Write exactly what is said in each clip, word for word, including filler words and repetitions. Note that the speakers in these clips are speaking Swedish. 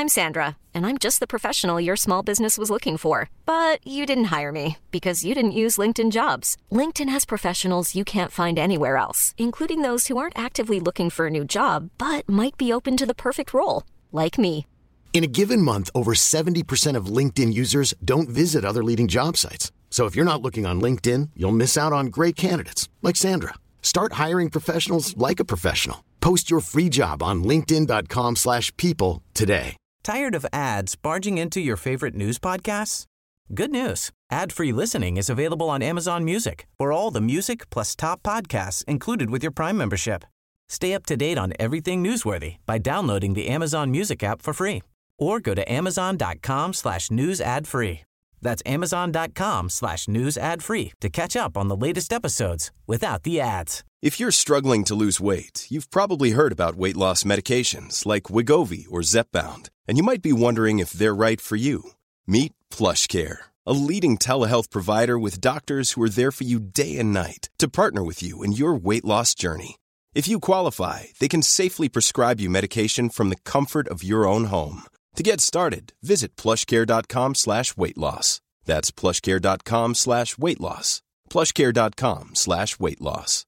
I'm Sandra, and I'm just the professional your small business was looking for. But you didn't hire me because you didn't use LinkedIn Jobs. LinkedIn has professionals you can't find anywhere else, including those who aren't actively looking for a new job, but might be open to the perfect role, like me. In a given month, over seventy percent of LinkedIn users don't visit other leading job sites. So if you're not looking on LinkedIn, you'll miss out on great candidates like Sandra. Start hiring professionals like a professional. Post your free job on linkedin dot com slash people today. Tired of ads barging into your favorite news podcasts? Good news. Ad-free listening is available on Amazon Music for all the music plus top podcasts included with your Prime membership. Stay up to date on everything newsworthy by downloading the Amazon Music app for free or go to amazon dot com slash news ad free. That's amazon dot com slash news ad free to catch up on the latest episodes without the ads. If you're struggling to lose weight, you've probably heard about weight loss medications like Wegovy or Zepbound, and you might be wondering if they're right for you. Meet PlushCare, a leading telehealth provider with doctors who are there for you day and night to partner with you in your weight loss journey. If you qualify, they can safely prescribe you medication from the comfort of your own home. To get started, visit plushcare.com slash weight loss. That's plushcare.com slash weight loss. plushcare.com slash weight loss.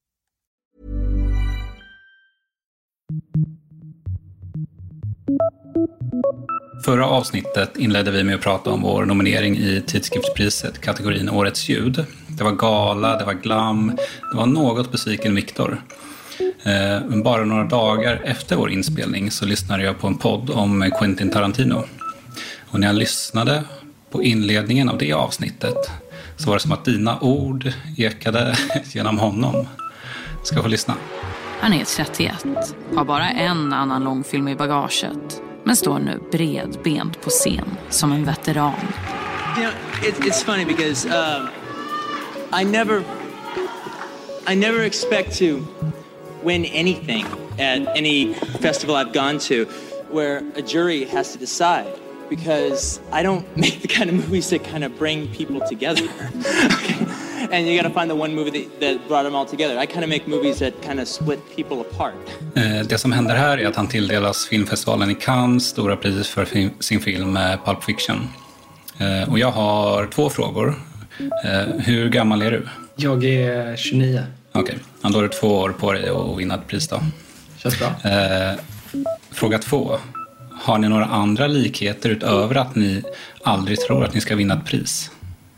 Förra avsnittet inledde vi med att prata om vår nominering i tidskriftspriset, kategorin Årets ljud. Det var gala, det var glam, det var något besviken Viktor. Men bara några dagar efter vår inspelning så lyssnade jag på en podd om Quentin Tarantino. Och när jag lyssnade på inledningen av det avsnittet så var det som att dina ord ekade genom honom. Ska få lyssna. Han är trettioett, har bara en annan långfilm i bagaget, men står nu bredbent på scen som en veteran. You know, it, it's funny because um, I never, I never expect to win anything at any festival I've gone to where a jury has to decide, because I don't make the kind of movies that kind of bring people together. Okay? And you got to find the one movie that, that brought them all together. I kind of make movies that kind of split people apart. Det som händer här är att han tilldelas filmfestivalen i Cannes stora pris för film, sin film Pulp Fiction. Och jag har två frågor. Hur gammal är du? Jag är tjugonio. Okej, okay. Då har du två år på dig att vinna ett pris då. Känns bra. Fråga två. Har ni några andra likheter utöver att ni aldrig tror att ni ska vinna ett pris?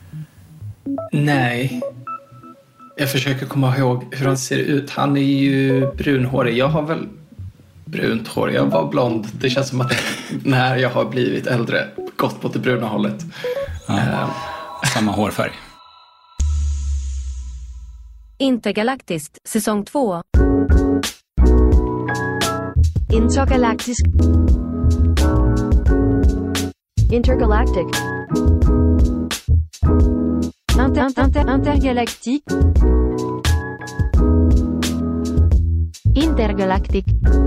Nej. Jag försöker komma ihåg hur han ser ut. Han är ju brunhårig. Jag har väl brunt hår. Jag var blond. Det känns som att när jag har blivit äldre gått på det bruna hållet. Ja, uh. Samma hårfärg. Intergalaktiskt, säsong två. Intergalaktisk. Intergalactic. Inter, inter, intergalactic. Intergalactic.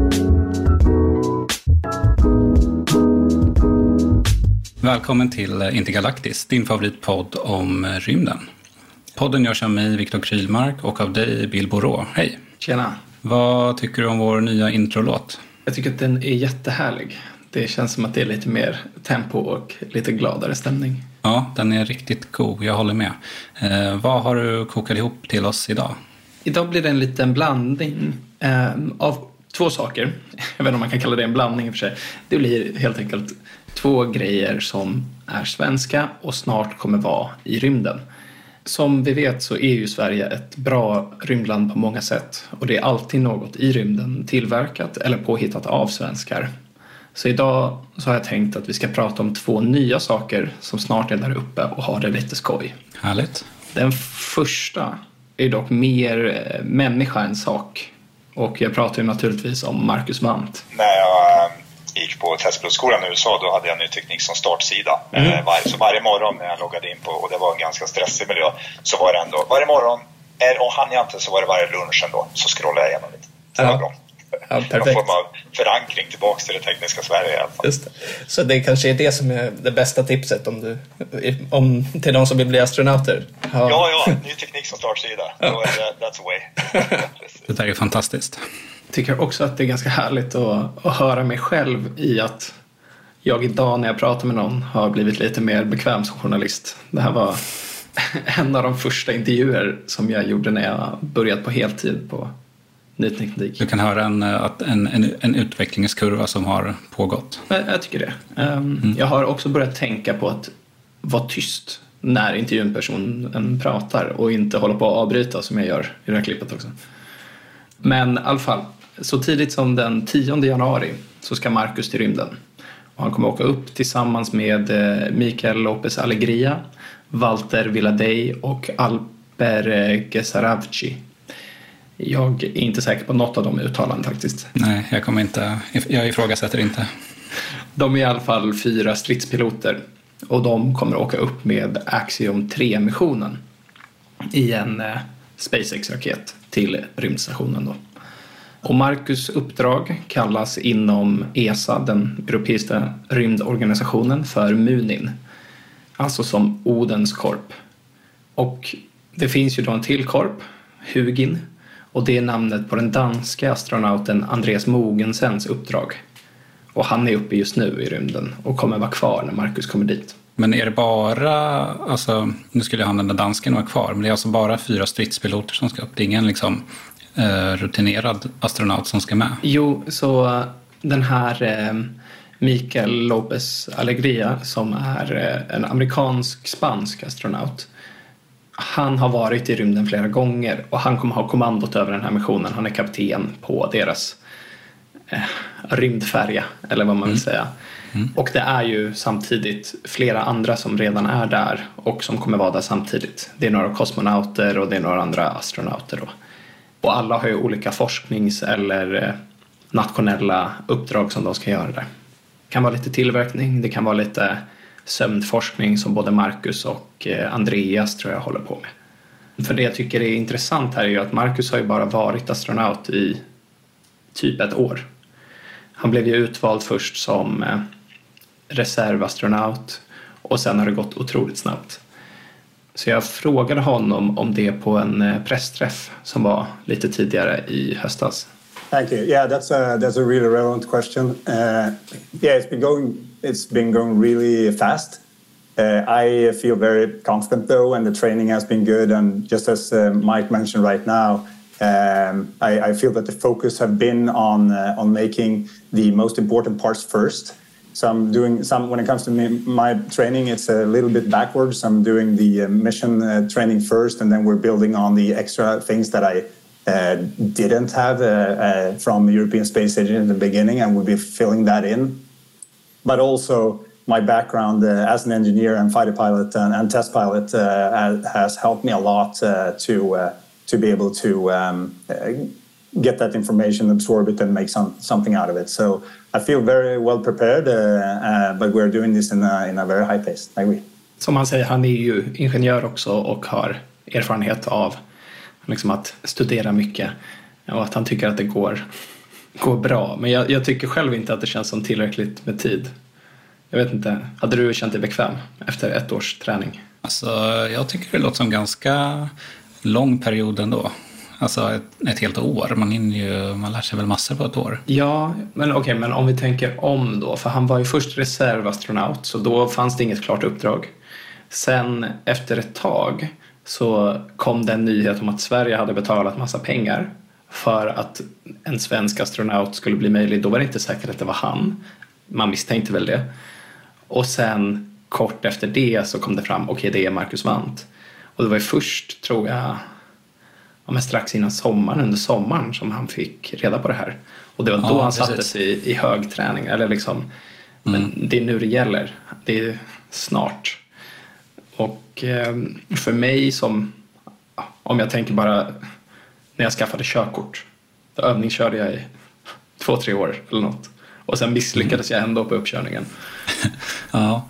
Välkommen till Intergalaktisk, din favoritpodd om rymden. Podden görs av mig, Viktor Krylmark, och av dig, Bill Borå. Hej! Tjena! Vad tycker du om vår nya introlåt? Jag tycker att den är jättehärlig. Det känns som att det är lite mer tempo och lite gladare stämning. Ja, den är riktigt god, jag håller med. Eh, vad har du kokat ihop till oss idag? Idag blir det en liten blandning eh, av två saker. Jag vet inte om man kan kalla det en blandning i och för sig. Det blir helt enkelt två grejer som är svenska och snart kommer vara i rymden. Som vi vet så är ju Sverige ett bra rymdland på många sätt. Och det är alltid något i rymden tillverkat eller påhittat av svenskar. Så idag så har jag tänkt att vi ska prata om två nya saker som snart är där uppe och har det lite skoj. Härligt. Den första är dock mer människa än sak. Och jag pratar ju naturligtvis om Marcus Wandt. När jag gick på testpilotskolan i U S A, då hade jag Ny Teknik som startsida. Mm. Så varje morgon när jag loggade in på, och det var en ganska stressig miljö, så var det ändå varje morgon, och hann jag inte så var det varje lunch ändå, så scrollade jag igenom lite. Så det var bra. Ja, perfekt. Någon form av förankring tillbaka till det tekniska Sverige i alla fall. Just det. Så det kanske är det som är det bästa tipset om du, om, till de som vill bli astronauter. Ja, ja, ja Ny Teknik som startsida. Ja. That's the way. Det där är fantastiskt. Jag tycker också att det är ganska härligt att, att höra mig själv i att jag idag när jag pratar med någon har blivit lite mer bekväm som journalist. Det här var en av de första intervjuer som jag gjorde när jag började på heltid på Ny Teknik. Du kan höra en, en, en, en utvecklingskurva som har pågått. Jag, jag tycker det. Um, mm. Jag har också börjat tänka på att vara tyst när intervjupersonen pratar och inte hålla på att avbryta som jag gör i det här klippet också. Men i alla fall, så tidigt som den tionde januari så ska Marcus till rymden. Och han kommer åka upp tillsammans med Mikael Lopez Alegria, Walter Villadej och Alper Gesaravci. Jag är inte säker på något av de uttalanden faktiskt. Nej, jag kommer inte, jag ifrågasätter inte. De är i alla fall fyra stridspiloter och de kommer åka upp med Axiom tre-missionen i en SpaceX-raket till rymdstationen då. Och Marcus uppdrag kallas inom E S A, den europeiska rymdorganisationen, för Munin. Alltså som Odens korp. Och det finns ju då en till korp, Hugin. Och det är namnet på den danska astronauten Andreas Mogensens uppdrag. Och han är uppe just nu i rymden och kommer vara kvar när Marcus kommer dit. Men är det bara, alltså, nu skulle han den där dansken vara kvar, men det är alltså bara fyra stridspiloter som ska upp. Det är ingen liksom eh, rutinerad astronaut som ska med. Jo, så den här eh, Mikael Lopez Alegria som är eh, en amerikansk-spansk astronaut. Han har varit i rymden flera gånger och han kommer ha kommandot över den här missionen. Han är kapten på deras eh, rymdfärja, eller vad man vill mm. säga. Mm. Och det är ju samtidigt flera andra som redan är där och som kommer vara där samtidigt. Det är några kosmonauter och det är några andra astronauter då. Och alla har ju olika forsknings- eller nationella uppdrag som de ska göra där. Det kan vara lite tillverkning, det kan vara lite sömnforskning som både Marcus och Andreas tror jag håller på med. För det jag tycker är intressant här är ju att Marcus har ju bara varit astronaut i typ ett år. Han blev ju utvald först som reservastronaut och sen har det gått otroligt snabbt. Så jag frågade honom om det på en pressträff som var lite tidigare i höstas. Thank you. Yeah, that's a that's a really relevant question. Uh, yeah, it's been going it's been going really fast. Uh, I feel very confident though, and the training has been good. And just as uh, Mike mentioned right now, um, I, I feel that the focus have been on uh, on making the most important parts first. So I'm doing some, when it comes to me, my training, it's a little bit backwards. I'm doing the uh, mission uh, training first, and then we're building on the extra things that I uh, didn't have uh, uh, from the European Space Agency in the beginning, and we'll be filling that in. But also my background uh, as an engineer and fighter pilot and, and test pilot uh, has helped me a lot uh, to uh, to be able to um, uh, get that information, absorb it, and make some something out of it. So I feel very well prepared, uh, uh, but we're doing this in a, in a very high pace. I agree. Som han säger, han är ju ingenjör också och har erfarenhet av liksom att studera mycket och att han tycker att det går, går bra. Men jag, jag tycker själv inte att det känns som tillräckligt med tid. Jag vet inte, hade du känt dig bekväm efter ett års träning? Alltså, jag tycker det låter som ganska lång period ändå. Alltså ett, ett helt år. Man, ju, man lär sig väl massor på ett år. Ja, men okej, okay, men om vi tänker om då. För han var ju först reservastronaut, så då fanns det inget klart uppdrag. Sen efter ett tag så kom det en nyhet om att Sverige hade betalat massa pengar för att en svensk astronaut skulle bli möjlig. Då var det inte säkert att det var han. Man misstänkte väl det. Och sen kort efter det så kom det fram, okej, okay, det är Marcus Wandt. Och det var ju först, tror jag, ja, men strax innan sommaren, under sommaren, som han fick reda på det här. Och det var då ja, han sattes i, i hög träning. Eller liksom, mm. Men det är nu det gäller. Det är snart. Och eh, för mig som, om jag tänker bara när jag skaffade körkort. Då övningskörde jag i två, tre år eller något. Och sen misslyckades jag ändå på uppkörningen. Ja,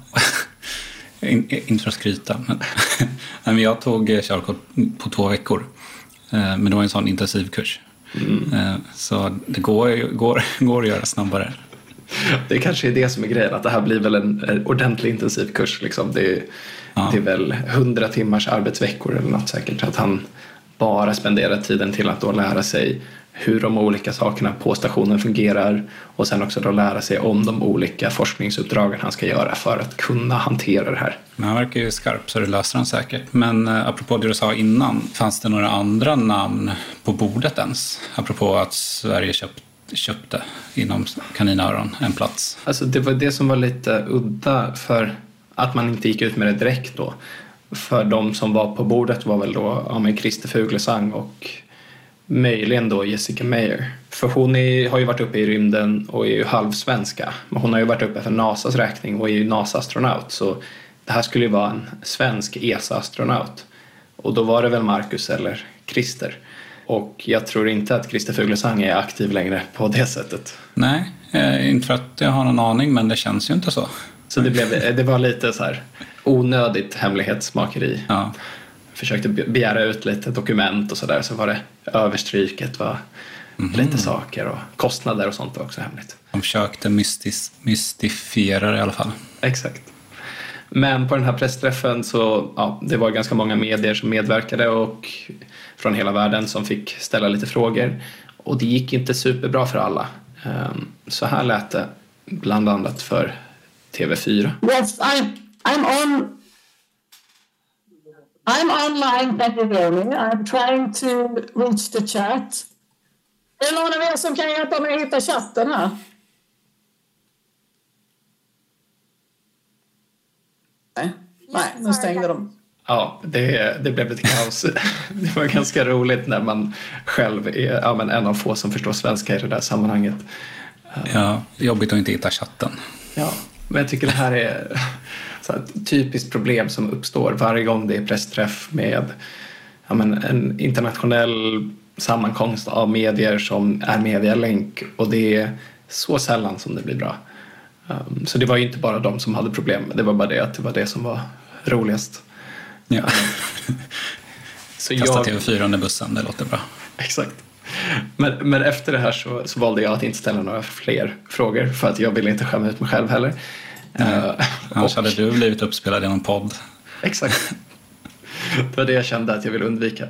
inte för att skryta. Men jag tog körkort på två veckor. Men det var en sån intensivkurs. Mm. Så det går, går, går att göra snabbare. Det kanske är det som är grejen. Att det här blir väl en ordentlig intensivkurs. Liksom. Det, är, ja. det är väl hundra timmars arbetsveckor eller något säkert. Att han bara spenderar tiden till att då lära sig hur de olika sakerna på stationen fungerar och sen också då lära sig om de olika forskningsuppdragen han ska göra för att kunna hantera det här. Men han verkar ju skarp så det löser han säkert. Men eh, apropå det du sa innan, fanns det några andra namn på bordet ens? Apropå att Sverige köpt, köpte inom kaninöron en plats. Alltså det var det som var lite udda för att man inte gick ut med det direkt då. För de som var på bordet var väl då ja, med Christer Fuglesang och möjligen då Jessica Meyer. För hon är, har ju varit uppe i rymden och är ju halvsvenska. Men hon har ju varit uppe för NASAs räkning och är ju NASA-astronaut. Så det här skulle ju vara en svensk E S A-astronaut. Och då var det väl Marcus eller Christer. Och jag tror inte att Christer Fuglesang är aktiv längre på det sättet. Nej, eh, inte för att jag har någon aning, men det känns ju inte så. Så det, blev, det var lite så här onödigt hemlighetsmakeri. Ja. Försökte begära ut lite dokument och sådär, så var det överstryket var mm-hmm. lite saker och kostnader och sånt var också hemligt. De försökte mystis, mystifiera det i alla fall. Exakt. Men på den här pressträffen så ja, det var ganska många medier som medverkade och från hela världen som fick ställa lite frågor. Och det gick inte superbra för alla. Så här lät det bland annat för T V fyra. Yes, I'm, I'm on... I'm online, can you hear me? I'm trying to reach the chat. Är det någon av er som kan hjälpa mig att hitta chatten här? Nej, Nej nu stängde de. Ja, det, det blev ett kaos. Det var ganska roligt när man själv är ja, men en av få som förstår svenska i det där sammanhanget. Ja, jobbigt att inte hitta chatten. Ja, men jag tycker det här är så ett typiskt problem som uppstår varje gång det är pressträff med ja, men en internationell sammankomst av medier som är med via länk, och det är så sällan som det blir bra. Um, så det var ju inte bara de som hade problem, det var bara det att det var det som var roligast. Ja. Så Kasta jag... T V fyra under bussen, det låter bra. Exakt. Men, men efter det här så, så valde jag att inte ställa några fler frågor för att jag ville inte skämma ut mig själv heller. Uh, Annars och... hade du blivit uppspelad i någon podd. Exakt. Det var det jag kände att jag ville undvika.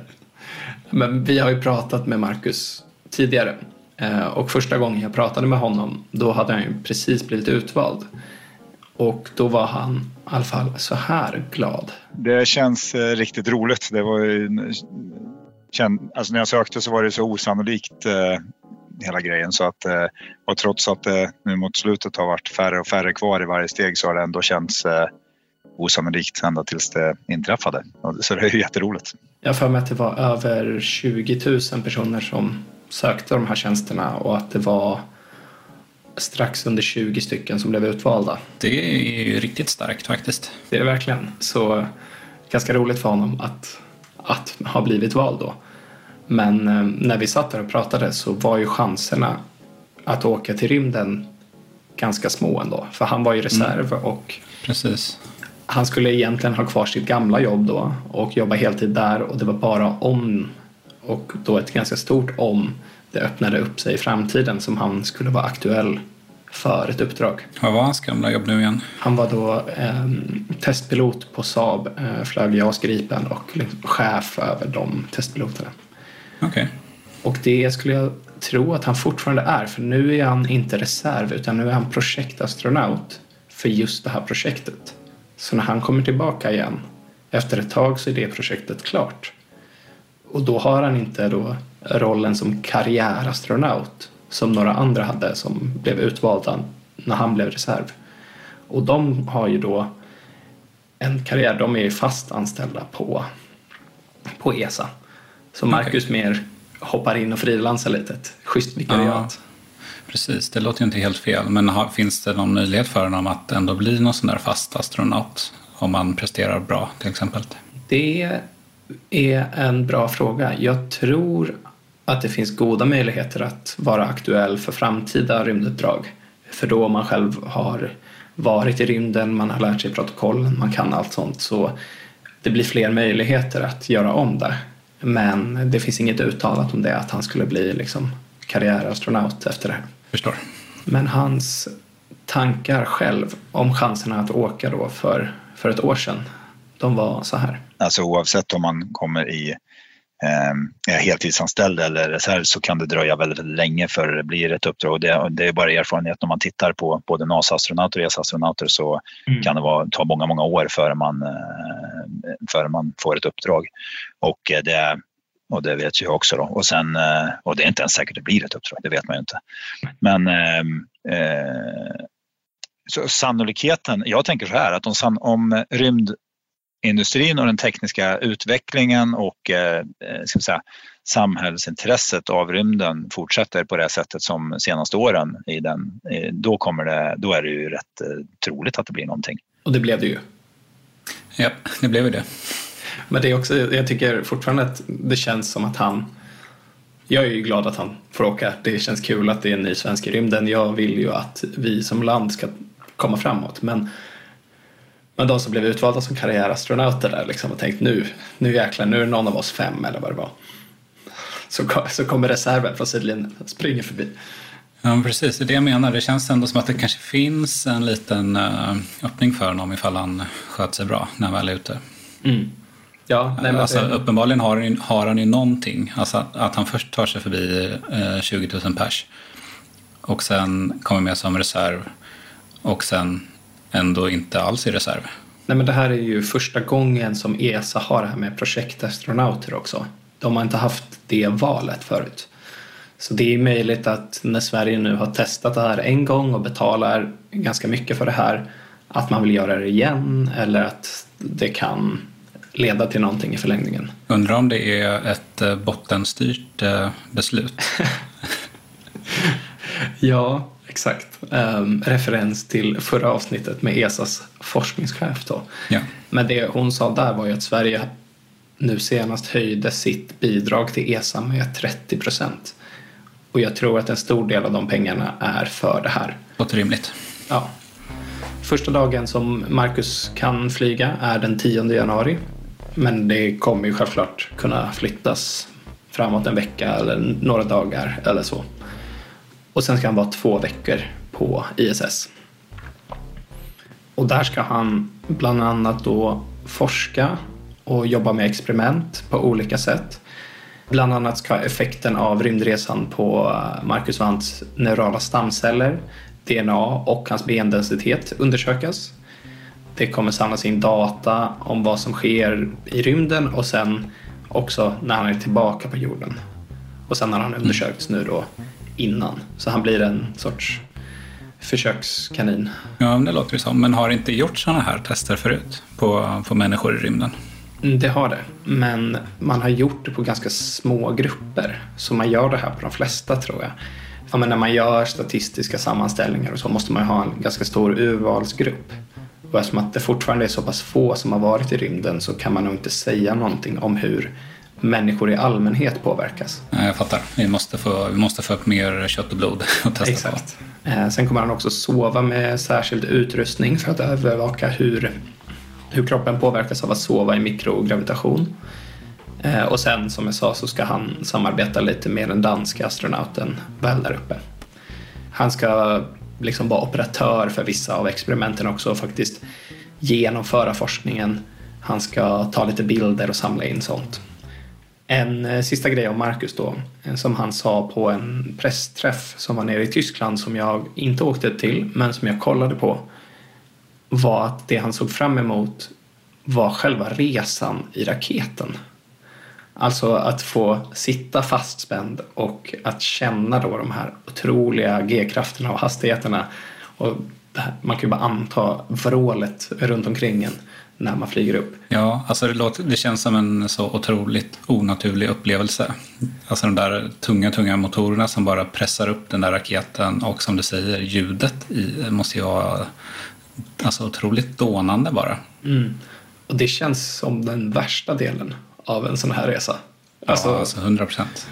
Men vi har ju pratat med Marcus tidigare. Och första gången jag pratade med honom, då hade han ju precis blivit utvald. Och då var han i alla fall så här glad. Det känns eh, riktigt roligt. Det var ju, känd, alltså när jag sökte så var det så osannolikt eh, hela grejen. Så att, eh, och trots att det eh, nu mot slutet har varit färre och färre kvar i varje steg så har det ändå känts eh, osannolikt ända tills det inträffade. Så det är ju jätteroligt. Jag får med att det var över tjugo tusen personer som sökte de här tjänsterna och att det var strax under tjugo stycken som blev utvalda. Det är ju riktigt starkt faktiskt. Det är det verkligen. Så ganska roligt för honom att, att ha blivit vald då. Men eh, när vi satt där och pratade så var ju chanserna att åka till rymden ganska små ändå. För han var ju reserv mm. och precis. Han skulle egentligen ha kvar sitt gamla jobb då och jobba heltid där, och det var bara om, och då ett ganska stort om det öppnade upp sig i framtiden som han skulle vara aktuell för ett uppdrag. Vad var hans gamla jobb nu igen? Han var då eh, testpilot på Saab, eh, flög JAS Gripen och liksom chef över de testpiloterna. Okej. Okay. Och det skulle jag tro att han fortfarande är, för nu är han inte reserv utan nu är han projektastronaut för just det här projektet. Så när han kommer tillbaka igen efter ett tag så är det projektet klart. Och då har han inte då rollen som karriärastronaut som några andra hade som blev utvalda när han blev reserv. Och de har ju då en karriär, de är ju fast anställda på, på E S A. Så Marcus okay. mer hoppar in och frilansar lite, ett schysst vikariat. Ja, precis, det låter ju inte helt fel. Men har, finns det någon möjlighet för honom att ändå bli någon sån där fast astronaut om man presterar bra till exempel? Det är en bra fråga. Jag tror att det finns goda möjligheter att vara aktuell för framtida rymduppdrag. För då man själv har varit i rymden, man har lärt sig protokollen, man kan allt sånt, så det blir fler möjligheter att göra om det. Men det finns inget uttalat om det, att han skulle bli liksom karriärastronaut efter det här. Förstår. Men hans tankar själv om chanserna att åka då för, för ett år sedan, de var så här. Alltså oavsett om man kommer i är heltidsanställd eller reserv så kan det dröja väldigt, väldigt länge för det blir ett uppdrag. Det, det är bara erfarenhet när man tittar på både NASA-astronauter och E S A-astronauter så mm. kan det vara, ta många, många år före man, före man får ett uppdrag. Och det, och det vet jag också då. Och, sen, och det är inte ens säkert det blir ett uppdrag, det vet man ju inte. Men eh, så sannolikheten, jag tänker så här att om, om rymd industrin och den tekniska utvecklingen och eh, ska vi säga, samhällsintresset av rymden fortsätter på det sättet som senaste åren i den, då, kommer det, då är det ju rätt eh, troligt att det blir någonting. Och det blev det ju. Ja, det blev ju det. Men det är också, jag tycker fortfarande att det känns som att han, jag är ju glad att han får åka. Det känns kul att det är en ny svensk i rymden. Jag vill ju att vi som land ska komma framåt, men Men de som blev utvalda som karriärastronauter där liksom och tänkt nu, nu jäklar, nu är det någon av oss fem eller vad det var. Så, så kommer reserven från sidlinjen springer förbi. Ja, precis. Det är det jag menar. Det känns ändå som att det kanske finns en liten uh, öppning för honom ifall han sköter sig bra när han väl är ute. Mm. Ja, nej, men alltså, det... uppenbarligen har han, har han ju någonting. Alltså att, att han först tar sig förbi uh, tjugo tusen pers och sen kommer med som reserv och sen ändå inte alls i reserv. Nej, men det här är ju första gången som E S A har det här med projektastronauter också. De har inte haft det valet förut. Så det är möjligt att när Sverige nu har testat det här en gång och betalar ganska mycket för det här, att man vill göra det igen eller att det kan leda till någonting i förlängningen. Undrar om det är ett bottenstyrt beslut. Ja, exakt. Um, referens till förra avsnittet med E S As forskningschef då. Ja. Men det hon sa där var ju att Sverige nu senast höjde sitt bidrag till E S A med trettio procent. Och jag tror att en stor del av de pengarna är för det här. Låter rimligt. Ja. Första dagen som Marcus kan flyga är den tionde januari. Men det kommer ju självklart kunna flyttas framåt en vecka eller några dagar eller så. Och sen ska han vara två veckor på I S S. Och där ska han bland annat då forska och jobba med experiment på olika sätt. Bland annat ska effekten av rymdresan på Marcus Wandts neurala stamceller, D N A och hans bendensitet undersökas. Det kommer samlas in data om vad som sker i rymden och sen också när han är tillbaka på jorden. Och sen har han undersökts nu då innan. Så han blir en sorts försökskanin. Ja, det låter ju som. Men har inte gjort sådana här tester förut på, på människor i rymden? Det har det. Men man har gjort det på ganska små grupper. Så man gör det här på de flesta, tror jag. Ja, men när man gör statistiska sammanställningar och så måste man ha en ganska stor urvalsgrupp. Och eftersom att det fortfarande är så pass få som har varit i rymden så kan man nog inte säga någonting om hur människor i allmänhet påverkas. Jag fattar. Vi måste få, vi måste få upp mer kött och blod och testa. Exakt. På. Sen kommer han också sova med särskild utrustning för att övervaka hur, hur kroppen påverkas av att sova i mikrogravitation. Och sen, som jag sa, så ska han samarbeta lite med den danska astronauten väl där uppe. Han ska liksom vara operatör för vissa av experimenten också och faktiskt genomföra forskningen. Han ska ta lite bilder och samla in sånt. En sista grej om Marcus då, som han sa på en pressträff som var nere i Tyskland som jag inte åkte till men som jag kollade på, var att det han såg fram emot var själva resan i raketen. Alltså att få sitta fastspänd och att känna då de här otroliga G-krafterna och hastigheterna. Och man kan ju bara anta vrålet runt omkring en när man flyger upp. Ja, alltså det, låter, det känns som en så otroligt onaturlig upplevelse. Alltså de där tunga, tunga motorerna som bara pressar upp den där raketen och som du säger, ljudet i måste ju vara alltså otroligt dånande bara. Mm. Och det känns som den värsta delen av en sån här resa. Alltså, ja, alltså hundra procent.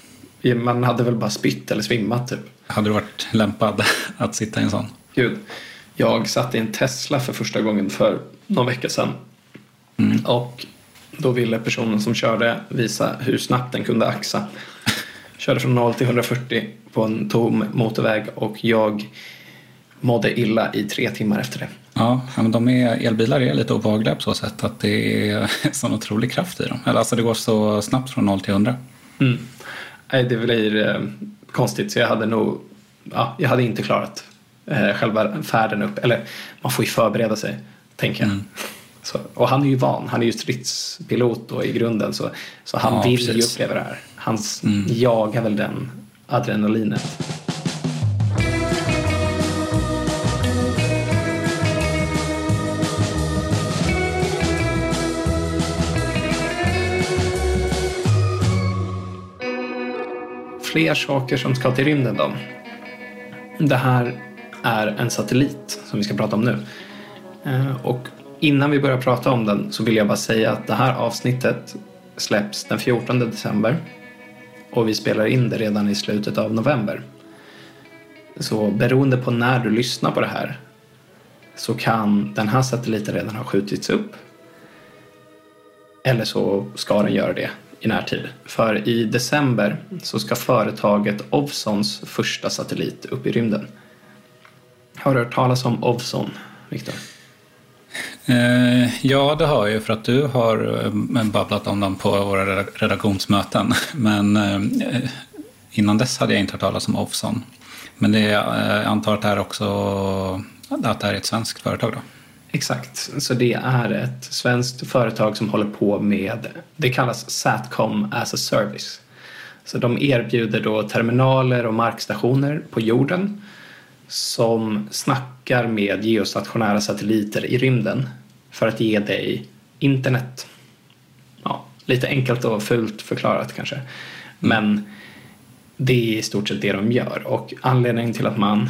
Man hade väl bara spytt eller svimmat typ. Hade du varit lämpad att sitta i en sån? Gud, jag satt i en Tesla för första gången för någon vecka sedan. Mm. Och då ville personen som körde visa hur snabbt den kunde axa. Körde från noll till hundrafyrtio på en tom motorväg och jag mådde illa i tre timmar efter det. Ja, men de är, elbilar är lite obehagliga på så sätt att det är sån otrolig kraft i dem. Eller alltså det går så snabbt från noll till hundra. Mm. Nej, det blir eh, konstigt, så jag hade nog ja, jag hade inte klarat eh, själva färden upp. Eller man får ju förbereda sig, tänker jag. Mm. Så, och han är ju van, han är ju stridspilot då i grunden, så, så han ja, vill precis. ju uppleva det här. Han mm. jagar väl den adrenalinet. Fler saker som ska till rymden då. Det här är en satellit som vi ska prata om nu. Och innan vi börjar prata om den så vill jag bara säga att det här avsnittet släpps den fjortonde december. Och vi spelar in det redan i slutet av november. Så beroende på när du lyssnar på det här så kan den här satelliten redan ha skjutits upp. Eller så ska den göra det i närtid. För i december så ska företaget Ovzons första satellit upp i rymden. Har du hört talas om Ovzon, Viktor? Eh, ja, det har jag, för att du har babblat om dem på våra redaktionsmöten. Men eh, innan dess hade jag inte hört talas om Ovzon. Men det, eh, jag antar att det är också att det är ett svenskt företag då? Exakt, så det är ett svenskt företag som håller på med, det kallas Satcom as a Service. Så de erbjuder då terminaler och markstationer på jorden som snackar med geostationära satelliter i rymden för att ge dig internet. Ja, lite enkelt och fult förklarat kanske. Men det är i stort sett det de gör, och anledningen till att man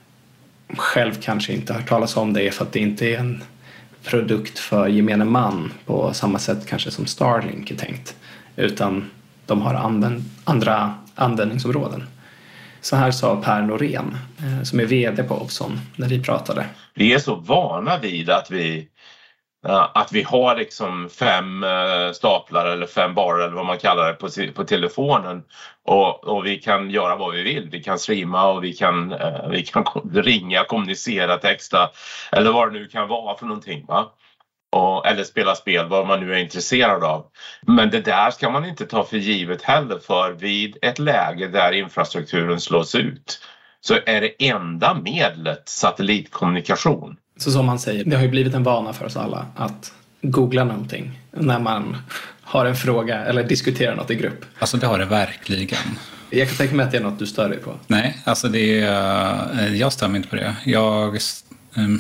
själv kanske inte har hört talas om det är för att det inte är en produkt för gemene man på samma sätt kanske som Starlink är tänkt, utan de har använd, andra användningsområden. Så här sa Per Norén som är vd på Ovzon när vi pratade. Vi är så vana vid att vi att vi har liksom fem staplar eller fem barer eller vad man kallar det på, på telefonen, och, och vi kan göra vad vi vill. Vi kan streama och vi kan, vi kan ringa, kommunicera, texta eller vad det nu kan vara för någonting, va? Och, eller spela spel, vad man nu är intresserad av. Men det där ska man inte ta för givet heller, för vid ett läge där infrastrukturen slås ut så är det enda medlet satellitkommunikation. Så som man säger, det har ju blivit en vana för oss alla att googla någonting när man har en fråga eller diskuterar något i grupp. Alltså det har det verkligen. Jag kan tänka mig att det är något du stör dig på. Nej, alltså det är, jag stör mig inte på det. Jag um,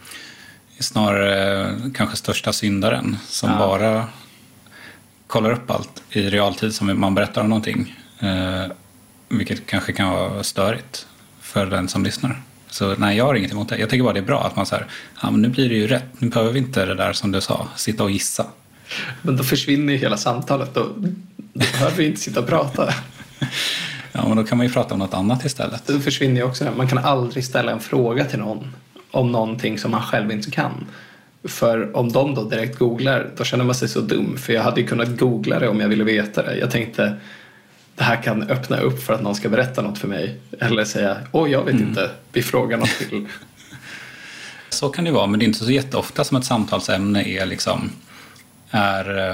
är snarare kanske största syndaren som ja. bara kollar upp allt i realtid som man berättar om någonting. Uh, vilket kanske kan vara störigt för den som lyssnar. Så nej, jag har inget emot det. Jag tycker bara det är bra att man säger, ja men nu blir det ju rätt. Nu behöver vi inte det där som du sa, sitta och gissa. Men då försvinner ju hela samtalet. Då, då behöver vi inte sitta och prata. Ja, men då kan man ju prata om något annat istället. Då försvinner ju också det. Man kan aldrig ställa en fråga till någon om någonting som man själv inte kan. För om de då direkt googlar, då känner man sig så dum. För jag hade ju kunnat googla det om jag ville veta det. Jag tänkte, det här kan öppna upp för att någon ska berätta något för mig. Eller säga, åh jag vet mm. inte, vi frågar något till. Så kan det vara, men det är inte så jätteofta som ett samtalsämne är liksom är uh,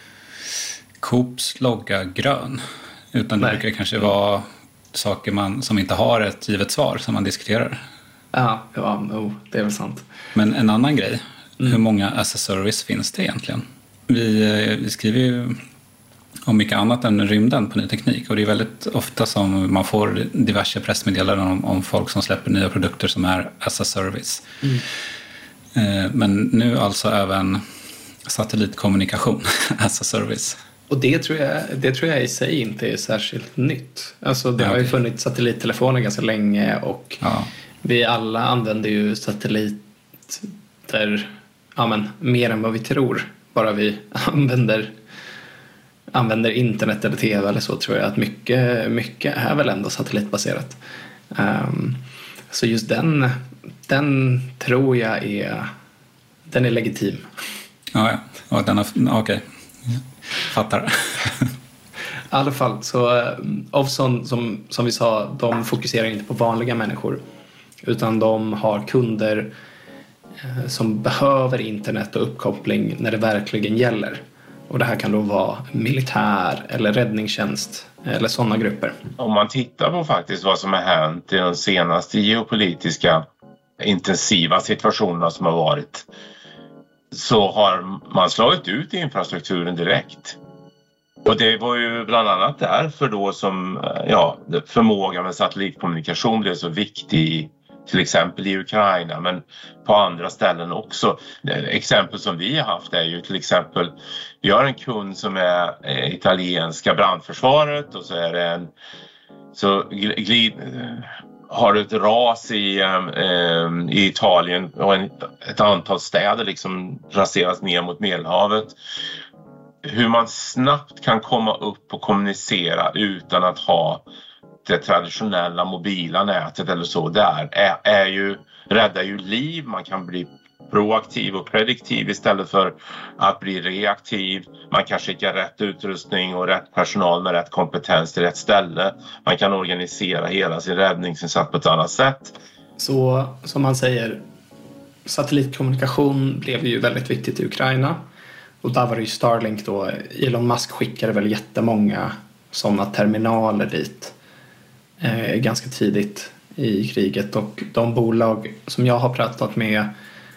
Coops logga grön. Utan det Nej. brukar kanske vara saker man, som inte har ett givet svar som man diskuterar. Ja, ja no, det är väl sant. Men en annan grej, mm. hur många as a service finns det egentligen? Vi, vi skriver ju om mycket annat än rymden på ny teknik, och det är väldigt ofta som man får diverse pressmeddelanden om, om folk som släpper nya produkter som är as a service. Mm. Eh, men nu alltså även satellitkommunikation as a service. Och det tror jag, det tror jag i sig inte är särskilt nytt. Alltså det ja, har ju okay. funnits satellittelefoner ganska länge, och ja. vi alla använder ju satelliter ja, men, mer än vad vi tror. Bara vi använder använder internet eller tv eller så, tror jag att mycket, mycket är väl ändå satellitbaserat. Um, så just den, den tror jag är den är legitim. Ja, ja. Och den har, okej. Okay. Fattar. I alla fall, så uh, Ovzon, som, som vi sa, de fokuserar inte på vanliga människor, utan de har kunder eh, som behöver internet och uppkoppling när det verkligen gäller. Och det här kan då vara militär eller räddningstjänst eller sådana grupper. Om man tittar på faktiskt vad som har hänt i de senaste geopolitiska intensiva situationerna som har varit, så har man slagit ut infrastrukturen direkt. Och det var ju bland annat därför då som ja, förmågan med satellitkommunikation blev så viktig, till exempel i Ukraina, men på andra ställen också. Exempel som vi har haft är ju till exempel, vi har en kund som är italienska brandförsvaret, och så är det en, så glid, har du ett ras i, eh, i Italien och en, ett antal städer liksom raseras ner mot Medelhavet. Hur man snabbt kan komma upp och kommunicera utan att ha det traditionella mobila nätet eller så där är, är ju, räddar ju liv. Man kan bli proaktiv och prediktiv istället för att bli reaktiv. Man kan skicka rätt utrustning och rätt personal med rätt kompetens till rätt ställe. Man kan organisera hela sin räddningsinsats på ett annat sätt. Så som man säger, satellitkommunikation blev ju väldigt viktigt i Ukraina. Och där var det ju Starlink då. Elon Musk skickade väl jättemånga sådana terminaler dit eh, ganska tidigt i kriget. Och de bolag som jag har pratat med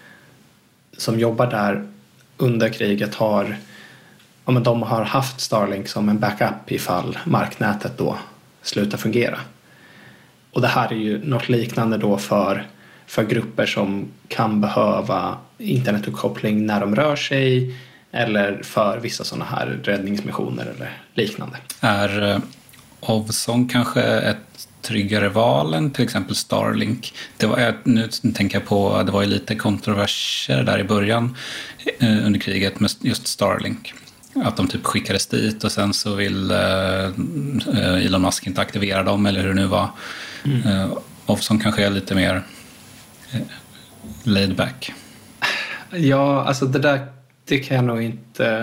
som jobbar där under kriget har, ja, men de har haft Starlink som en backup ifall marknätet då slutar fungera. Och det här är ju något liknande då för, för grupper som kan behöva internetuppkoppling när de rör sig, eller för vissa sådana här räddningsmissioner eller liknande. Är uh, Ovzon kanske ett tryggare val än till exempel Starlink? Det var, nu tänker jag på, det var ju lite kontroverser där i början uh, under kriget med just Starlink. Att de typ skickades dit och sen så vill uh, Elon Musk inte aktivera dem, eller hur det nu var. Mm. Uh, Ovzon kanske är lite mer uh, laid back. Ja, alltså det där det kan jag nog inte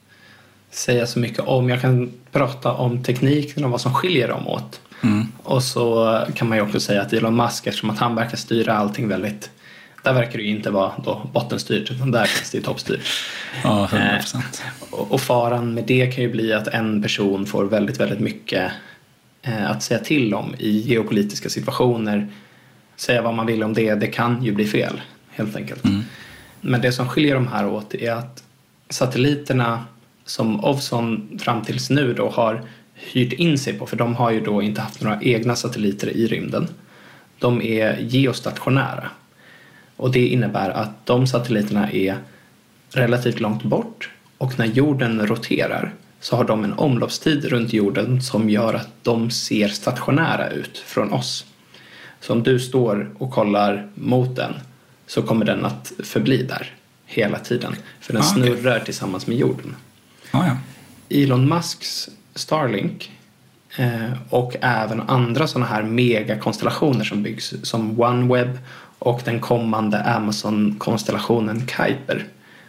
säga så mycket om. Jag kan prata om tekniken och vad som skiljer dem åt. Mm. Och så kan man ju också säga att Elon Musk, eftersom att han verkar styra allting väldigt, där verkar det ju inte vara då bottenstyrt, utan där känns det toppstyrt. Ja, hundra procent. Eh, och, och faran med det kan ju bli att en person får väldigt, väldigt mycket eh, att säga till om i geopolitiska situationer. Säga vad man vill om det, det kan ju bli fel, helt enkelt. Mm. Men det som skiljer de här åt är att satelliterna som Ovzon fram tills nu då har hyrt in sig på, för de har ju då inte haft några egna satelliter i rymden. De är geostationära. Och det innebär att de satelliterna är relativt långt bort, och när jorden roterar så har de en omloppstid runt jorden som gör att de ser stationära ut från oss. Så om du står och kollar mot den, så kommer den att förbli där hela tiden. För den ah, okay. snurrar tillsammans med jorden. Ah, ja. Elon Musks Starlink eh, och även andra sådana här megakonstellationer som byggs, som OneWeb och den kommande Amazon-konstellationen Kuiper,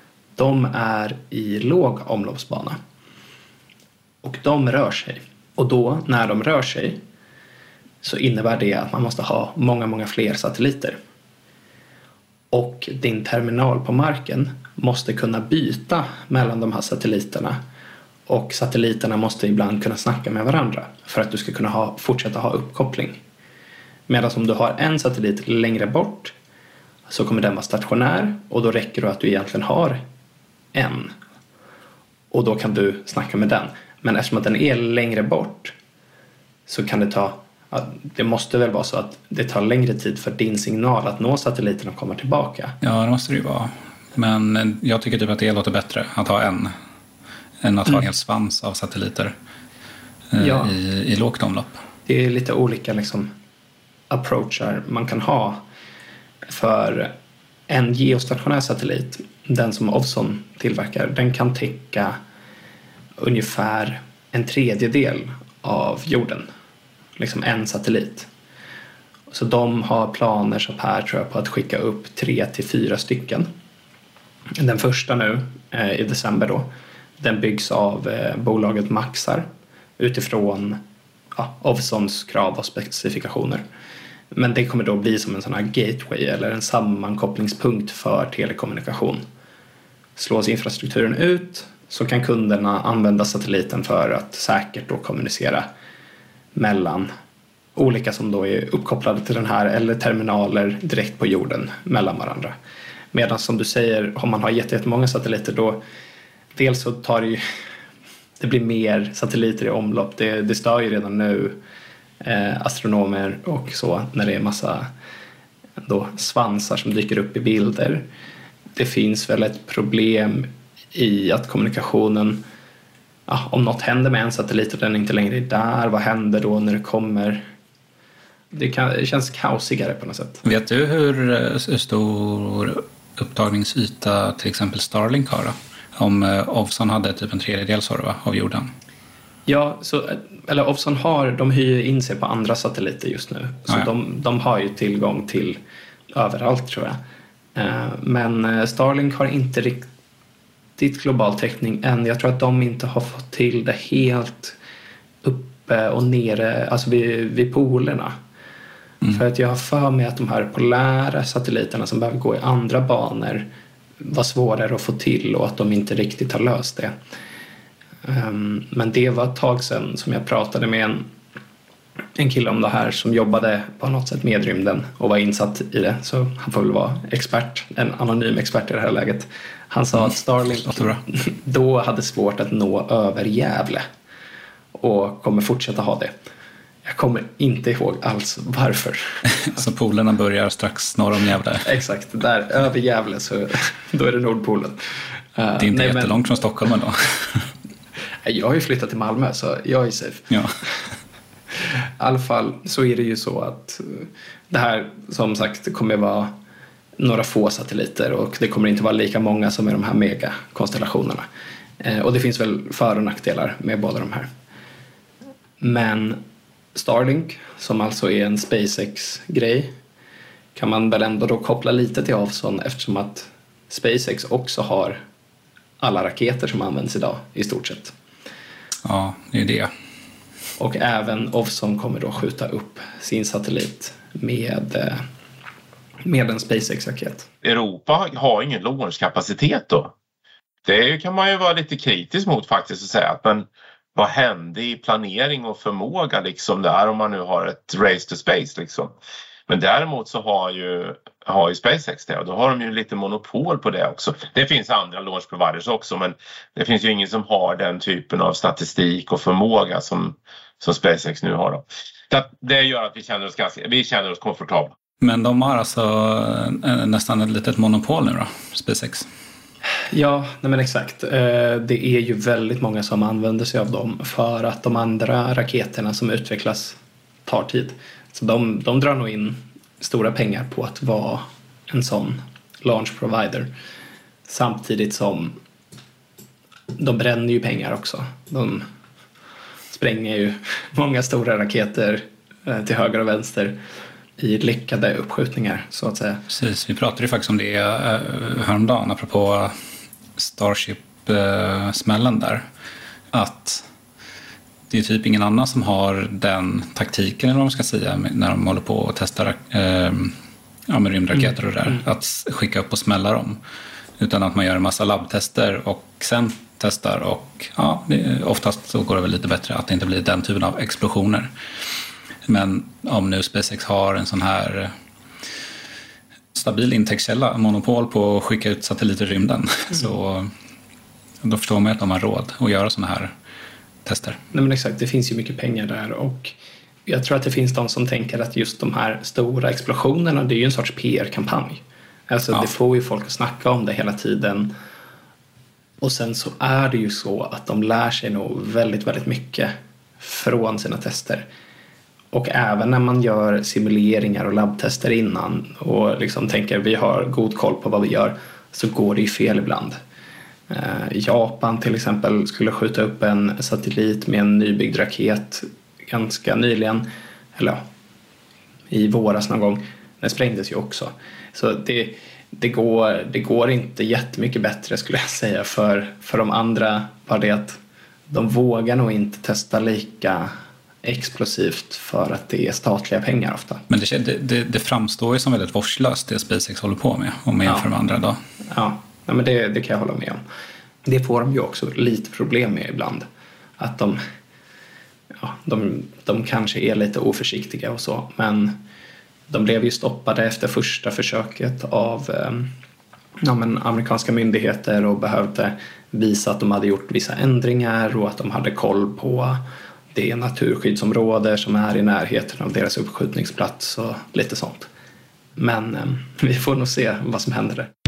de är i låg omloppsbana. Och de rör sig. Och då, när de rör sig, så innebär det att man måste ha många, många fler satelliter. Och din terminal på marken måste kunna byta mellan de här satelliterna. Och satelliterna måste ibland kunna snacka med varandra för att du ska kunna ha, fortsätta ha uppkoppling. Medan om du har en satellit längre bort, så kommer den vara stationär, och då räcker det att du egentligen har en. Och då kan du snacka med den. Men eftersom att den är längre bort, så kan det ta... Det måste väl vara så att det tar längre tid för din signal att nå satelliten och komma tillbaka. Ja, det måste det ju vara. Men jag tycker typ att det låter bättre att ha en än att ha en hel svans av satelliter eh, ja. i, i lågt omlopp. Det är lite olika liksom, approachar man kan ha. För en geostationär satellit, den som Ovzon tillverkar, den kan täcka ungefär en tredjedel av jorden. Liksom en satellit. Så de har planer så här, tror jag, på att skicka upp tre till fyra stycken. Den första nu eh, i december då, den byggs av eh, bolaget Maxar utifrån ja, Ovzons krav och specifikationer. Men det kommer då bli som en sån här gateway eller en sammankopplingspunkt för telekommunikation. Slås infrastrukturen ut så kan kunderna använda satelliten för att säkert då kommunicera mellan olika som då är uppkopplade till den här eller terminaler direkt på jorden mellan varandra. Medan som du säger, om man har jättemånga satelliter då dels så tar det ju, det blir mer satelliter i omlopp. Det, det stör ju redan nu eh, astronomer och så när det är massa då svansar som dyker upp i bilder. Det finns väl ett problem i att kommunikationen, ja, om något händer med en satellit och den inte längre är där, vad händer då när det kommer? Det, kan, det känns kaosigare på något sätt. Vet du hur, hur stor upptagningsyta till exempel Starlink har då? Om eh, Ovzon hade typ en tredjedel så va, av jorden. Ja, så, eller Ovzon har, de hyr in sig på andra satelliter just nu. Så ah, ja. de, de har ju tillgång till överallt tror jag. Eh, men Starlink har inte riktigt global täckning än. Jag tror att de inte har fått till det helt uppe och nere, alltså vid, vid polerna. Mm. För att jag har för mig att de här polära satelliterna som behöver gå i andra banor var svårare att få till och att de inte riktigt har löst det. Um, men det var ett tag sedan som jag pratade med en, en kille om det här som jobbade på något sätt med rymden och var insatt i det. Så han får väl vara expert, en anonym expert i det här läget. Han sa mm. att Starlink då hade svårt att nå över Gävle och kommer fortsätta ha det. Jag kommer inte ihåg alls varför. Så polerna börjar strax norr om Gävle. Exakt, där över Gävle så då är det Nordpolen. Det är inte Nej, jättelångt men... från Stockholm ändå. Jag har ju flyttat till Malmö så jag är safe. Ja. I alla fall så är det ju så att det här som sagt kommer vara några få satelliter och det kommer inte vara lika många som i de här megakonstellationerna. Och det finns väl för- och nackdelar med båda de här. Men Starlink, som alltså är en SpaceX-grej, kan man väl ändå då koppla lite till Ovzon eftersom att SpaceX också har alla raketer som används idag i stort sett. Ja, det är det. Och även Ovzon kommer då skjuta upp sin satellit med, med en SpaceX-raket. Europa har ingen launchkapacitet då. Det kan man ju vara lite kritisk mot faktiskt och säga att men vad hände i planering och förmåga liksom där om man nu har ett race to space liksom. Men däremot så har ju, har ju SpaceX det och då har de ju lite monopol på det också. Det finns andra launch providers också men det finns ju ingen som har den typen av statistik och förmåga som, som SpaceX nu har då. Det gör att vi känner oss, ganska, vi känner oss komfortabla. Men de har alltså nästan ett litet monopol nu då, SpaceX? Ja, nej men exakt. Det är ju väldigt många som använder sig av dem för att de andra raketerna som utvecklas tar tid. Så de, de drar nog in stora pengar på att vara en sån launch provider. Samtidigt som de bränner ju pengar också. De spränger ju många stora raketer till höger och vänster i lyckade uppskjutningar så att säga. Precis, vi pratade ju faktiskt om det häromdagen apropå Starship-smällen där. Att det är typ ingen annan som har den taktiken eller vad man ska säga när de håller på och testar eh, ja, med rymdraketer och där. Att skicka upp och smälla dem. Utan att man gör en massa labbtester och sen testar och ja, det, oftast så går det väl lite bättre att det inte blir den typen av explosioner. Men om nu SpaceX har en sån här stabil intäktskälla, monopol på att skicka ut satelliter i rymden, mm. så då förstår man att de har råd att göra såna här tester. Nej men exakt, det finns ju mycket pengar där och jag tror att det finns de som tänker att just de här stora explosionerna, det är ju en sorts P R-kampanj. Alltså ja. Det får ju folk att snacka om det hela tiden. Och sen så är det ju så att de lär sig nog väldigt, väldigt mycket från sina tester. Och även när man gör simuleringar och labbtester innan och liksom tänker vi har god koll på vad vi gör, så går det ju fel ibland. Eh, Japan till exempel skulle skjuta upp en satellit med en nybyggd raket ganska nyligen, eller ja, i våras någon gång. Den sprängdes ju också. Så det, det, går, det går inte jättemycket bättre skulle jag säga för, för de andra, bara det att de vågar nog inte testa lika explosivt för att det är statliga pengar ofta. Men det, det, det framstår ju som väldigt vårdslöst det SpaceX håller på med, om man jämför ja. med andra då. Ja, ja men det, det kan jag hålla med om. Det får de ju också lite problem med ibland. Att de, ja, de, de kanske är lite oförsiktiga och så, men de blev ju stoppade efter första försöket av ja, men amerikanska myndigheter och behövde visa att de hade gjort vissa ändringar och att de hade koll på det naturskyddsområde som är i närheten av deras uppskjutningsplats och lite sånt. Men eh, vi får nog se vad som händer där.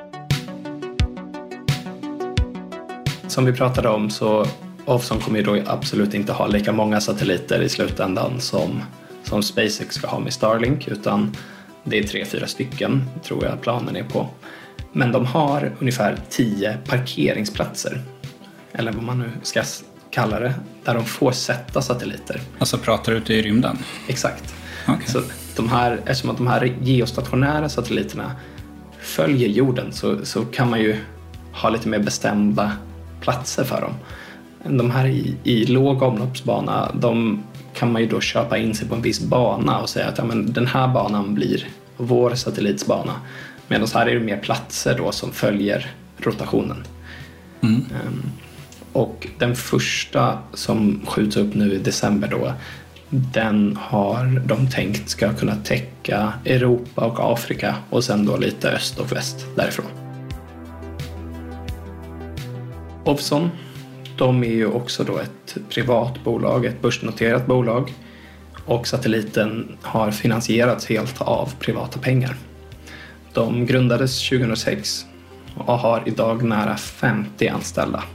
Som vi pratade om så Ovzon kommer ju då absolut inte ha lika många satelliter i slutändan som, som SpaceX ska ha med Starlink, utan det är tre, fyra stycken tror jag planen är på. Men de har ungefär tio parkeringsplatser, eller vad man nu ska kalla det, där de får sätta satelliter. Alltså pratar ute i rymden? Exakt. Okay. Så de här, eftersom att de här geostationära satelliterna följer jorden så, så kan man ju ha lite mer bestämda platser för dem. De här i, i låg omloppsbana, de kan man ju då köpa in sig på en viss bana och säga att ja, men den här banan blir vår satellitsbana. Medan här är det mer platser då som följer rotationen. Mm. Um, och den första som skjuts upp nu i december då, den har de tänkt ska kunna täcka Europa och Afrika och sen då lite öst och väst därifrån. Ovzon, de är ju också då ett privat bolag, ett börsnoterat bolag, och satelliten har finansierats helt av privata pengar. De grundades tjugohundrasex och har idag nära femtio anställda.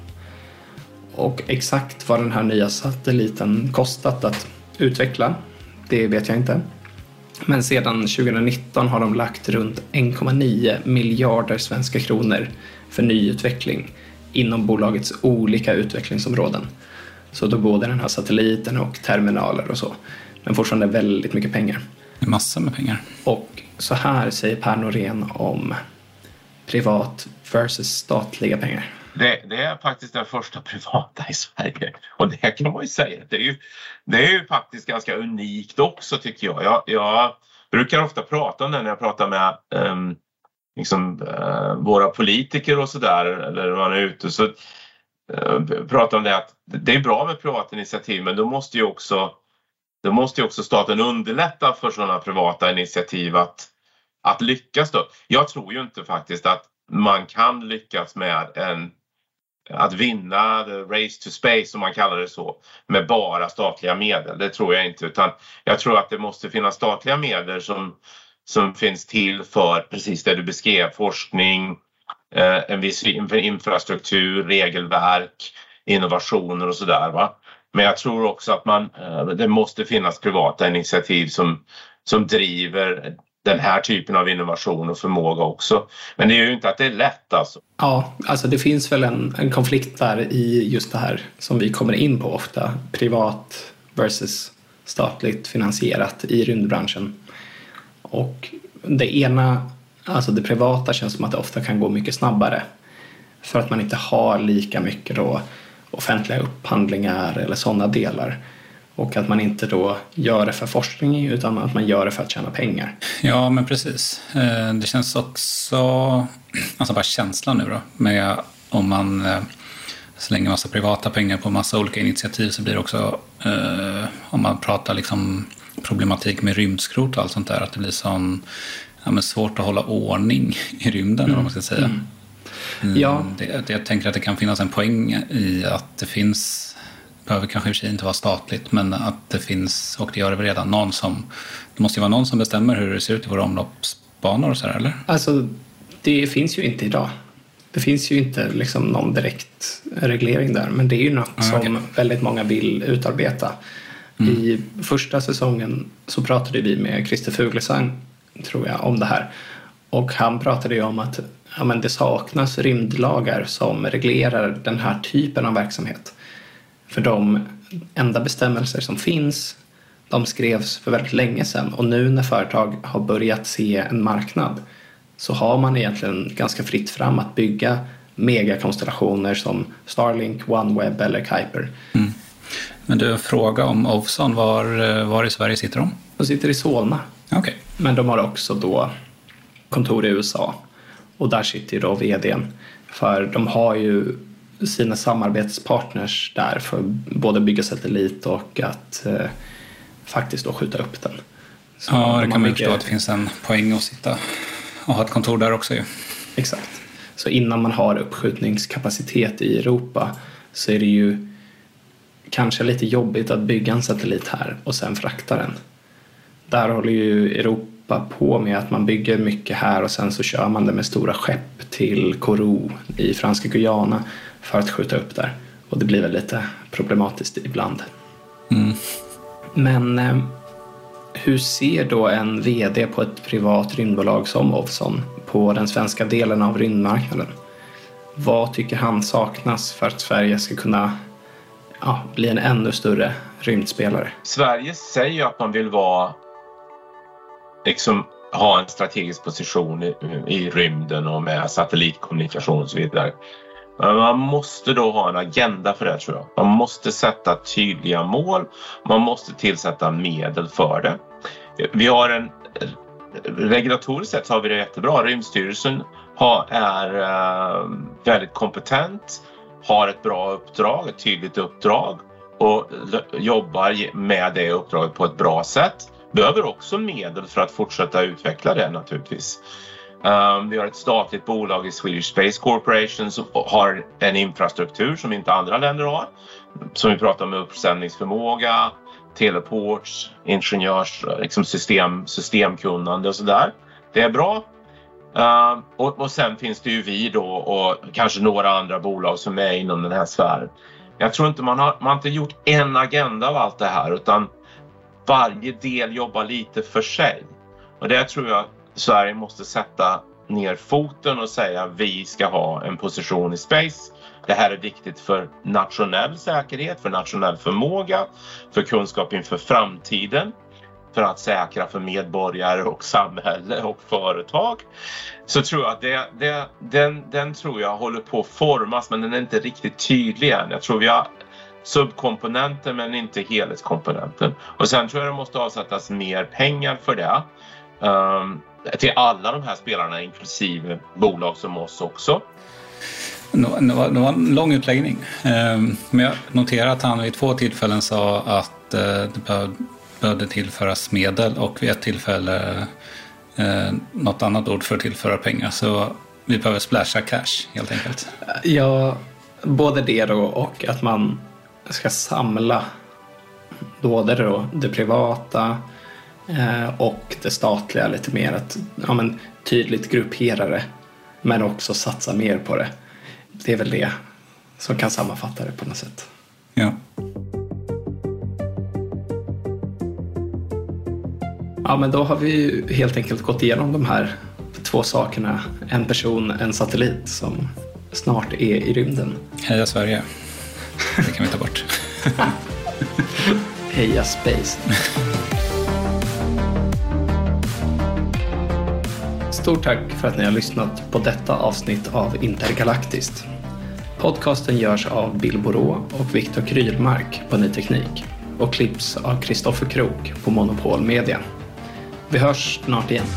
Och exakt vad den här nya satelliten kostat att utveckla, det vet jag inte. Men sedan tjugonitton har de lagt runt en komma nio miljarder svenska kronor för nyutveckling inom bolagets olika utvecklingsområden. Så då både den här satelliten och terminaler och så. Men fortfarande väldigt mycket pengar. Massor med pengar. Och så här säger Per Norén om privat versus statliga pengar. Det, det är faktiskt den första privata i Sverige. Och det kan man ju säga. Det är ju, det är ju faktiskt ganska unikt också, tycker jag. Jag, jag brukar ofta prata om det när jag pratar med um, liksom, uh, våra politiker och sådär. Eller när man är ute. Så uh, pratar om det att det är bra med privata initiativ. Men då måste ju också, då måste ju också staten underlätta för sådana privata initiativ att, att lyckas då. Jag tror ju inte faktiskt att man kan lyckas med en att vinna the race to space, som man kallar det så, med bara statliga medel. Det tror jag inte, utan jag tror att det måste finnas statliga medel som, som finns till för precis det du beskrev, forskning, eh, en viss infrastruktur, regelverk, innovationer och sådär, va. Men jag tror också att man, eh, det måste finnas privata initiativ som, som driver den här typen av innovation och förmåga också. Men det är ju inte att det är lätt alltså. Ja, alltså det finns väl en, en konflikt där i just det här som vi kommer in på ofta. Privat versus statligt finansierat i rymdbranschen. Och det ena, alltså det privata, känns som att det ofta kan gå mycket snabbare. För att man inte har lika mycket då offentliga upphandlingar eller sådana delar. Och att man inte då gör det för forskning utan att man gör det för att tjäna pengar. Ja, men precis. Det känns också, alltså bara känslan nu då, med om man slänger massa privata pengar på massa olika initiativ, så blir det också, om man pratar liksom problematik med rymdskrot och allt sånt där, att det blir sån, ja, men svårt att hålla ordning i rymden, mm. vad man ska säga. Mm. Mm, ja. det, jag tänker att det kan finnas en poäng i att det finns, behöver kanske i och för sig inte vara statligt, men att det finns, och det gör det väl redan, någon som, det måste ju vara någon som bestämmer hur det ser ut i våra omloppsbanor och så här, eller? Alltså, det finns ju inte idag. Det finns ju inte liksom någon direkt reglering där, men det är ju något ah, som okay. väldigt många vill utarbeta. Mm. I första säsongen så pratade vi med Christer Fuglesang, tror jag, om det här. Och han pratade ju om att ja, men det saknas rymdlagar som reglerar den här typen av verksamhet. För de enda bestämmelser som finns, de skrevs för väldigt länge sedan. Och nu när företag har börjat se en marknad, så har man egentligen ganska fritt fram att bygga megakonstellationer som Starlink, OneWeb eller Kuiper. Mm. Men du, en fråga om Ovzon. Var, var i Sverige sitter de? De sitter i Solna. Okay. Men de har också då kontor i U S A. Och där sitter ju då vdn. För de har ju sina samarbetspartners där för både bygga satellit och att eh, faktiskt då skjuta upp den. Så ja, det kan man förstå att det finns en poäng att sitta och ha ett kontor där också ju. Exakt. Så innan man har uppskjutningskapacitet i Europa så är det ju kanske lite jobbigt att bygga en satellit här och sen frakta den. Där håller ju Europa på med att man bygger mycket här och sen så kör man det med stora skepp till Kourou i franska Guyana för att skjuta upp där. Och det blir väl lite problematiskt ibland. Mm. Men eh, hur ser då en vd på ett privat rymdbolag som Ovzon på den svenska delen av rymdmarknaden? Vad tycker han saknas för att Sverige ska kunna ja, bli en ännu större rymdspelare? Sverige säger att man vill vara liksom ha en strategisk position i, i rymden och med satellitkommunikation och så vidare. Men man måste då ha en agenda för det, tror jag. Man måste sätta tydliga mål. Man måste tillsätta medel för det. Vi har en regulatoriskt sett har vi det jättebra. Rymdstyrelsen har, är äh, väldigt kompetent, har ett bra uppdrag, ett tydligt uppdrag och jobbar med det uppdraget på ett bra sätt. Behöver också medel för att fortsätta utveckla det naturligtvis. Um, vi har ett statligt bolag i Swedish Space Corporation som har en infrastruktur som inte andra länder har. Som vi pratar om med uppsändningsförmåga, teleports, ingenjörs, liksom system, systemkunnande och sådär. Det är bra. Uh, och, och sen finns det ju vi då och kanske några andra bolag som är inom den här sfären. Jag tror inte man har, man har inte gjort en agenda av allt det här utan varje del jobbar lite för sig. Och det tror jag Sverige måste sätta ner foten och säga att vi ska ha en position i space. Det här är viktigt för nationell säkerhet, för nationell förmåga, för kunskap inför framtiden, för att säkra för medborgare och samhälle och företag. Så tror jag att det, det, den, den tror jag håller på att formas, men den är inte riktigt tydlig än. Jag tror vi har subkomponenter men inte helhetskomponenten. Och sen tror jag det måste avsättas mer pengar för det. Um, till alla de här spelarna inklusive bolag som oss också. Det var, det var en lång utläggning. Um, men jag noterar att han vid två tillfällen sa att uh, det behövde, behövde tillföras medel och vid ett tillfälle uh, något annat ord för att tillföra pengar. Så vi behöver splasha cash helt enkelt. Ja, både det då och att man ska samla både då det privata och det statliga lite mer att ja, men, tydligt gruppera det men också satsa mer på det. Det är väl det som kan sammanfatta det på något sätt. Ja. Ja, men då har vi ju helt enkelt gått igenom de här två sakerna. En person, en satellit som snart är i rymden. Heja Sverige. Det kan vi ta bort. Heja Space. Stort tack för att ni har lyssnat på detta avsnitt av Intergalaktiskt. Podcasten görs av Bill Borå och Viktor Krylmark på Ny Teknik och klipps av Kristoffer Krok på Monopol Media. Vi hörs snart igen.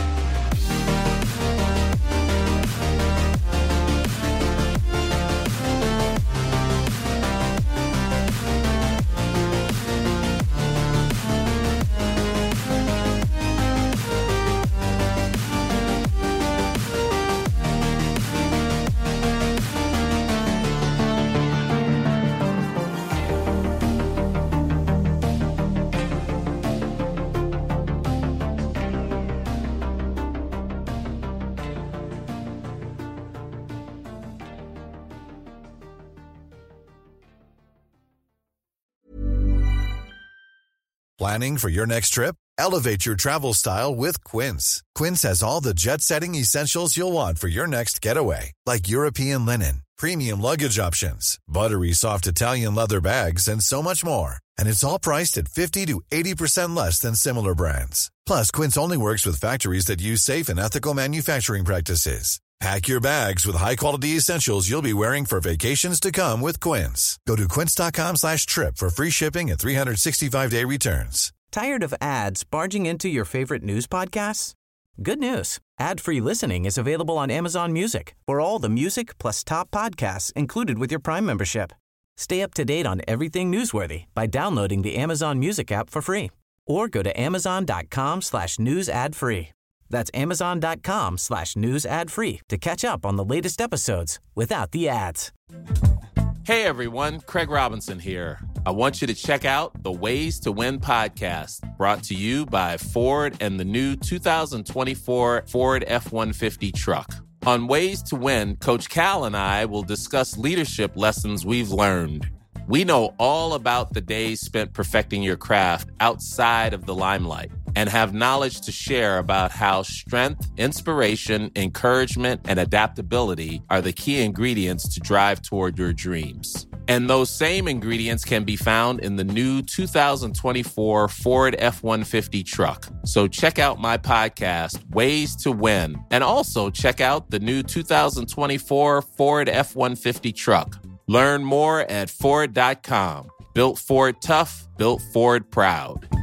Planning for your next trip? Elevate your travel style with Quince. Quince has all the jet-setting essentials you'll want for your next getaway, like European linen, premium luggage options, buttery soft Italian leather bags, and so much more. And it's all priced at fifty to eighty percent less than similar brands. Plus, Quince only works with factories that use safe and ethical manufacturing practices. Pack your bags with high-quality essentials you'll be wearing for vacations to come with Quince. Go to quince.com slash trip for free shipping and three sixty-five day returns. Tired of ads barging into your favorite news podcasts? Good news. Ad-free listening is available on Amazon Music for all the music plus top podcasts included with your Prime membership. Stay up to date on everything newsworthy by downloading the Amazon Music app for free or go to amazon.com slash news ad free. That's amazon.com slash news ad free to catch up on the latest episodes without the ads. Hey everyone, Craig Robinson here. I want you to check out the Ways to Win podcast, brought to you by Ford and the new two thousand twenty-four Ford F one fifty truck. On Ways to Win, Coach Cal and I will discuss leadership lessons we've learned. We know all about the days spent perfecting your craft outside of the limelight and have knowledge to share about how strength, inspiration, encouragement, and adaptability are the key ingredients to drive toward your dreams. And those same ingredients can be found in the new two thousand twenty-four Ford F one fifty truck. So check out my podcast, Ways to Win, and also check out the new two thousand twenty-four Ford F one fifty truck. Learn more at Ford dot com. Built Ford tough, built Ford proud.